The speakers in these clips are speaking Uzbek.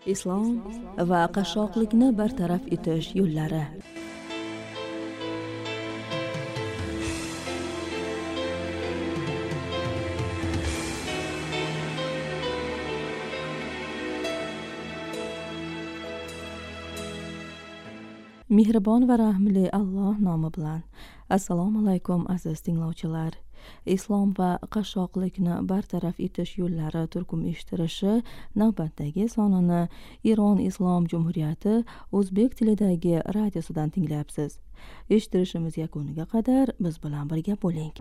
Islom va qashshoqlikni bartaraf etish yo'llari. Mehribon va rahmli Alloh nomi bilan. Assalomu alaykum aziz tinglovchilar. Islom va qashshoqlikni bartaraf etish yo'llari turkum eshittirishi navbatdagi sonini Iron Islom Jumhuriyati o'zbek tilidagi radiosidan tinglayapsiz. Eshittirishimiz yakuniga qadar biz bilan birga bo'ling.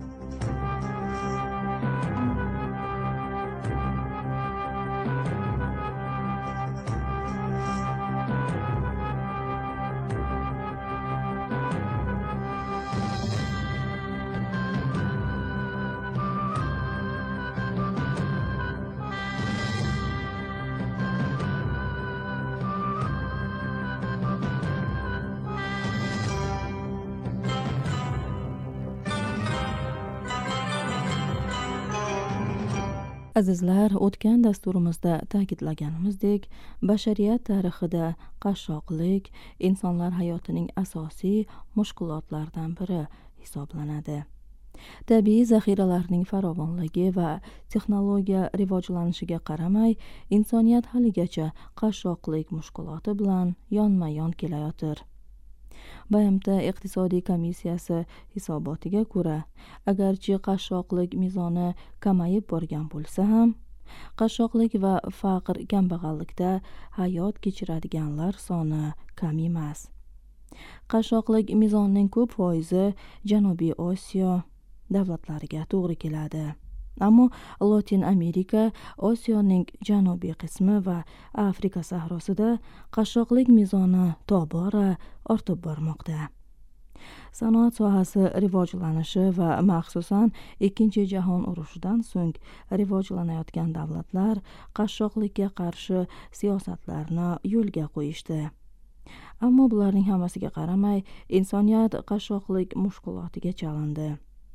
Azizlar, o'tgan dasturimizda ta'kidlaganimizdek, bashariyat tarixida qashshoqlik insonlar hayotining asosiy mushkulotlaridan biri hisoblanadi. Tabiiy zaxiralarning farovonligi va texnologiya rivojlanishiga qaramay, insoniyat haligacha qashshoqlik mushkuloti bilan yonma-yon kelayotir. BMT iqtisodiy komissiyasi hisobotiga ko'ra, agarchi qashshoqlik mezoni kamayib borgan bo'lsa ham, qashshoqlik va faqr kambag'allikda hayot kechiradiganlar soni kam emas. Qashshoqlik mezonining ko'p foizi Janubiy Osiyo davlatlariga to'g'ri keladi. Ammo Latin Amerika, Osiyoning janubiy qismi va Afrika sahrosida qashshoqlik mezoni tobora ortib bormoqda. Sanoat sohasi rivojlanishi va maxsusan Ikkinchi jahon urushidan so'ng rivojlanayotgan davlatlar qashshoqlikka qarshi siyosatlarni yo'lga qo'yishdi. Ammo bularning hammasiga qaramay, insoniyat qashshoqlik mushkulotiga chalindi.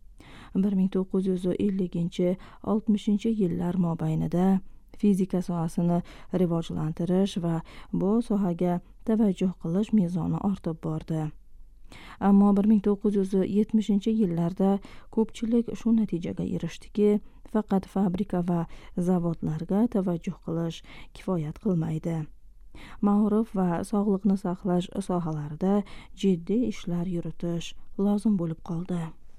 1950-60 yillar mobaynida fizika sohasini rivojlantirish va bu sohaga tavajjuh qilish mezoni ortib bordi. Ammo 1970 yillarda ko'pchilik shu natijaga erishdiki, faqat fabrika va zavodlarga tavajjuh qilish kifoyat qilmaydi. Ma'rif va sog'liqni saqlash sohalarida jiddiy ishlar yuritish lozim bo'lib qoldi.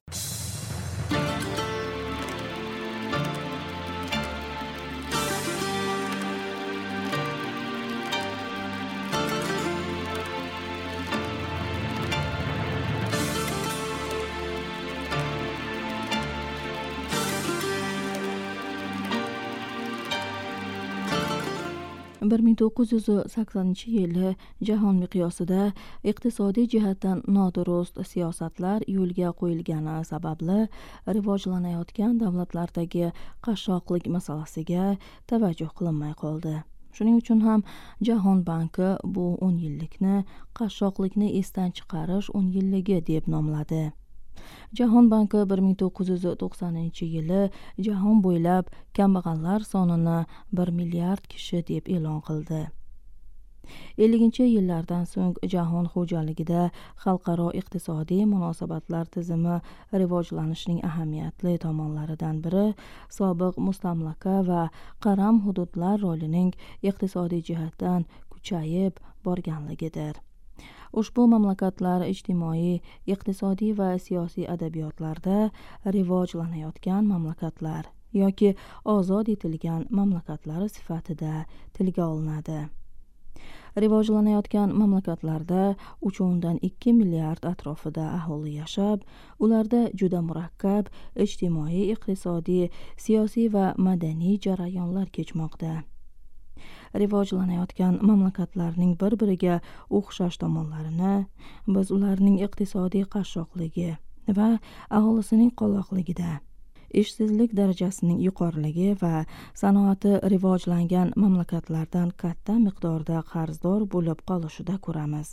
Bir 1980-yili jahon miqyosida iqtisodiy jihatdan nodurust siyosatlar yo'lga qo'yilgani sababli rivojlanayotgan davlatlardagi qashshoqlik masalasiga tavajjuh qilinmay qoldi. Shuning uchun ham Jahon banki bu 10 yillikni qashshoqlikni esdan chiqarish 10 yilligi deb nomladi. Jahon banki 1990-yili jahon bo'ylab kambag'allar sonini 1 milliard kishi deb e'lon qildi. 50-yillardan so'ng jahon xo'jaligida xalqaro iqtisodiy munosabatlar tizimi rivojlanishining ahamiyatli tomonlaridan biri sobiq mustamlaka va qaram hududlar rolining iqtisodiy jihatdan kuchayib borganligidir. Ushbu mamlakatlar ijtimoiy, iqtisodiy va siyosiy adabiyotlarda rivojlanayotgan mamlakatlar yoki ozod etilgan mamlakatlar sifatida tilga olinadi. Rivojlanayotgan mamlakatlarda 3.2 milliard atrofida aholi yashab, ularda juda murakkab ijtimoiy, iqtisodiy, siyosiy va madaniy jarayonlar kechmoqda. Rivojlanayotgan mamlakatlarning bir-biriga o'xshash tomonlarini biz ularning iqtisodiy qashshoqligi va aholisining qoloqligida, ishsizlik darajasining yuqoriligi va sanoati rivojlangan mamlakatlardan katta miqdorda qarzdor bo'lib qolishida ko'ramiz.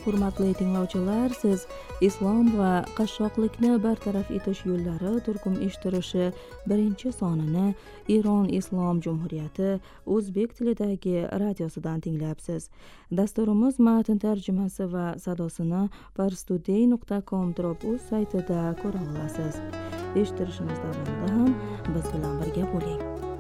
Hurmatli tinglovchilar, siz islom va qashshoqlikni bartaraf etish yo'llari turkum eshittirishi 1-sonini Iron Islom Jumhuriyati o'zbek tilidagi radiosidan tinglayapsiz. Dasturimiz matn tarjimasi va sadosini parstoday.com/uz saytida ko'ra olasiz. Eshittirishimiz davomida ham biz bilan birga bo'ling.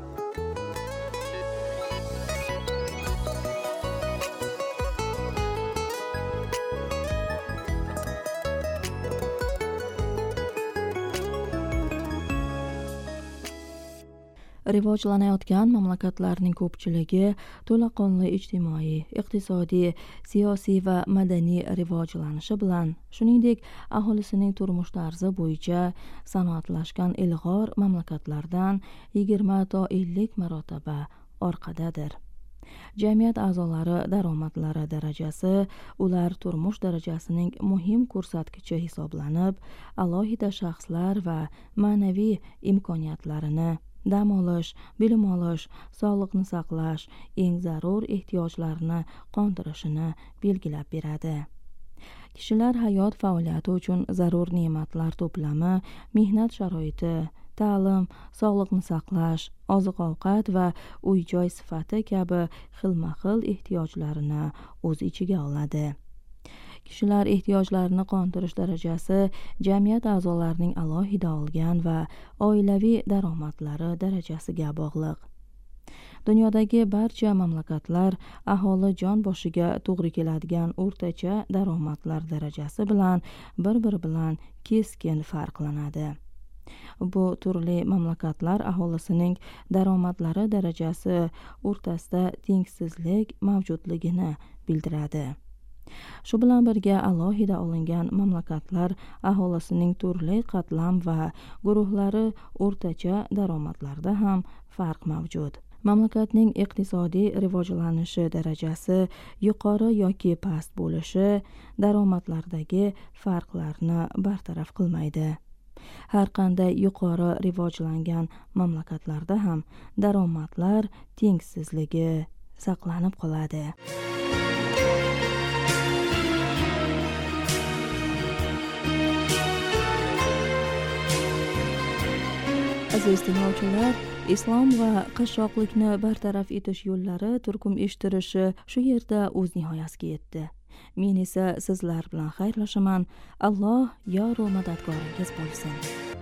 Rivojlanayotgan mamlakatlarning ko'pchiligi to'laqonli ijtimoiy, iqtisodiy, siyosiy va madaniy rivojlanishi bilan, shuningdek, aholisining turmush tarzi bo'yicha sanoatlashgan ilg'or mamlakatlardan 20 to 50 marotaba orqadadir. Jamiyat a'zolari daromadlari darajasi ular turmush darajasining muhim ko'rsatkichi hisoblanib, alohida shaxslar va ma'naviy imkoniyatlarini, dam olish, bilim olish, sog'liqni saqlash, eng zarur ehtiyojlarni qondirishini belgilab beradi. Kishilar hayot faoliyati uchun zarur ne'matlar to'plami, mehnat sharoiti, ta'lim, sog'liqni saqlash, oziq-ovqat va uy-joy sifati kabi xilma-xil ehtiyojlarini o'z ichiga oladi. Kishilar ehtiyojlarini qondirish darajasi jamiyat a'zolarining alohida olgan va oilaviy daromadlari darajasiga bog'liq. Dunyodagi barcha mamlakatlar aholi jon boshiga to'g'ri keladigan o'rtacha daromadlar darajasi bilan bir-biri bilan keskin farqlanadi. Bu turli mamlakatlar aholisining daromadlari darajasi o'rtasida tengsizlik mavjudligini bildiradi. Shu bilan birga alohida olingan mamlakatlar aholisining turli qatlam va guruhlari o'rtacha daromadlarda ham farq mavjud. Mamlakatning iqtisodiy rivojlanishi darajasi yuqori yoki past bo'lishi daromadlardagi farqlarni bartaraf qilmaydi. Har qanday yuqori rivojlangan mamlakatlarda ham daromadlar tengsizligi saqlanib qoladi. Aziz tinglovchilar, islom va qashshoqlikni bartaraf etish yo'llari turkum eshittirishi shu yerda o'z nihoyasiga yetdi. Men esa sizlar bilan xayrlashaman. Alloh yor va madadkoringiz bo'lsin.